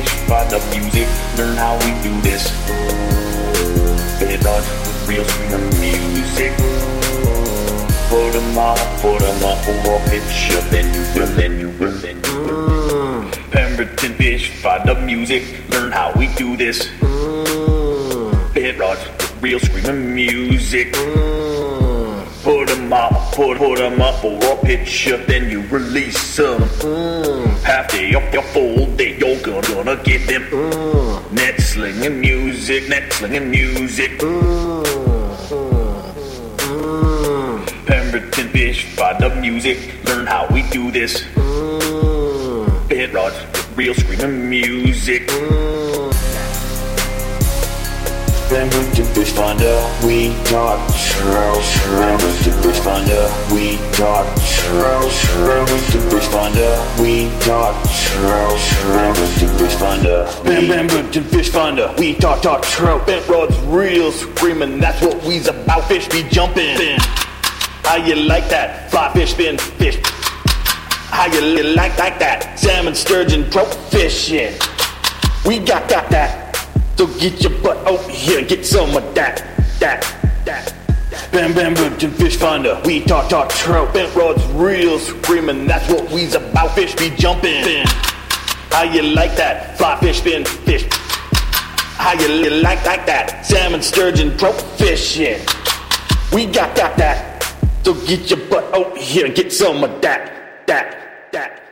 fish by the music. Learn how we do this. Bit on real screaming music. Put 'em up, or picture, then you will. Pemberton fish by the music. Learn how we do this. Bit rods with real screaming music. Put 'em up, put 'em up for a picture, then you release 'em. Half day up your full day, you're gonna get them. Net slinging music, net slinging music. Pemberton fish by the music. Learn how we do this. Bit rods with real screaming music. Pemberton Fish Finder, we got trout. Pemberton Fish Finder, we got trout. Pemberton Fish Finder, we got trout. Pemberton Fish Finder, Pemberton Fish Finder, we got trout. Bent rods real screaming, that's what we's about. Fish be jumping. How you like that? Fly fish, spin fish. How you like that? Salmon, sturgeon, trout fishing. We got that. So get your butt over here and get some of that. Pemberton Fish Finder, we talk trout. Bent rods real screaming, that's what we's about. Fish be jumping. How you like that? Fly fish, spin fish. How you like that? Salmon, sturgeon, trout fishing. We got that. So get your butt over here and get some of that.